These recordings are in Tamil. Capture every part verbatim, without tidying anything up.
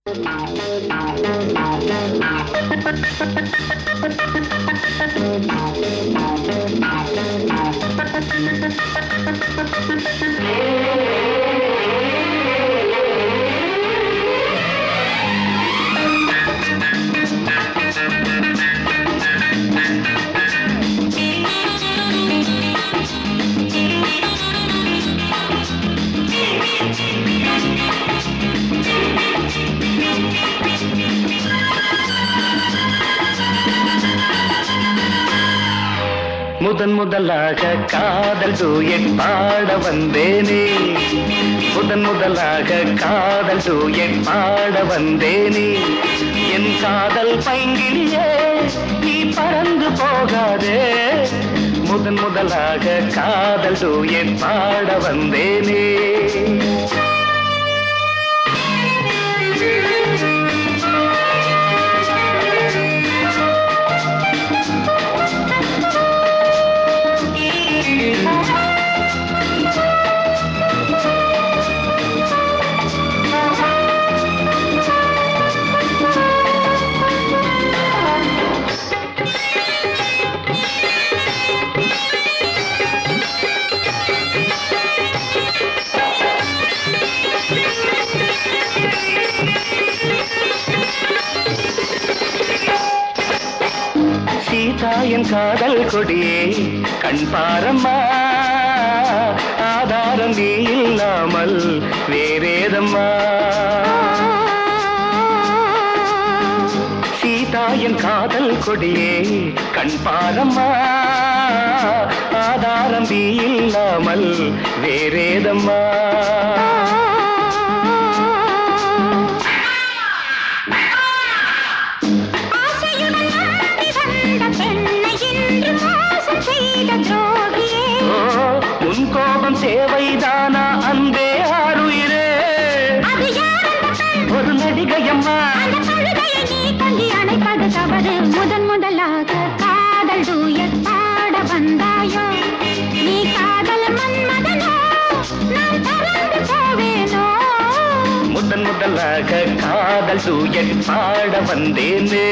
முதன் முதலாக காதல் டூயட் பாட வந்தேனே, முதன் முதலாக காதல் டூயட் பாட வந்தேனே, என் காதல் பைங்கிலியே நீ பறந்து போகாதே, முதன் முதலாக காதல் டூயட் பாட வந்தேனே. சீதாயன் காதல் கொடியே கண் பாரம்மா, ஆதாரம் நீ இல்லாமல் வேறேதம்மா. சீதாயன் காதல் கொடியே கண் பாரம்மா, ஆதாரம் நீ இல்லாமல் வேறேதம்மா. உன் கோபம் தேவைதானா அன்பே ஆருயிரே, ஒரு நடிகையம்மா அணைப்பது தவறு. முதன் முதலாக காதல் டூயட் பாட வந்தாயோ, நீ காதல் மன்மதனோ நான் பறந்து போவேனோ. முதன் முதலாக காதல் டூயட் பாட வந்தேனே.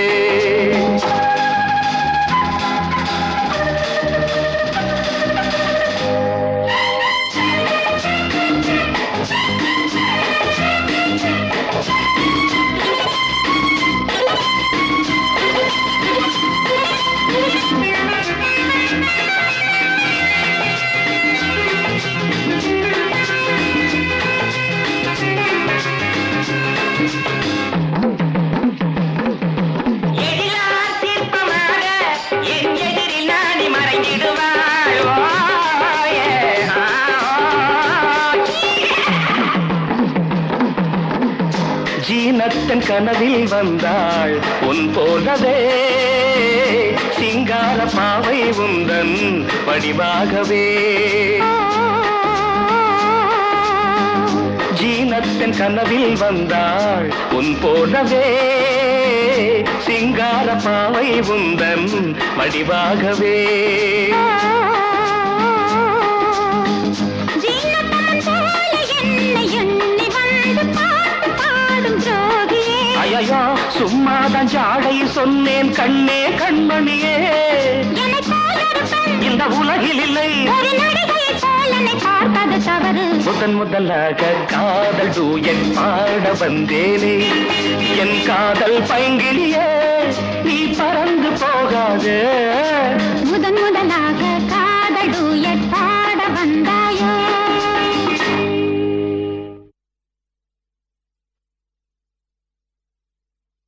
ஜீனத்தன் கனவில் வந்தாள் உன் போலவே, சிங்கார பாவை உந்தன் வடிவாகவே. ஜீனத்தன் கனவில் வந்தாள் உன் போலவே, சிங்கார பாவை உந்தன் வடிவாகவே. ஐயோ சும்மாதான் ஜாடை சொன்னேன் கண்ணே கண்மணியே, இந்த உலகில் இல்லை பார்ப்பது தவறு. முதன் முதலாக காதல் டூயட் பாட வந்தேனே, என் காதல் பைங்கிலியே நீ பறந்து போகாதே.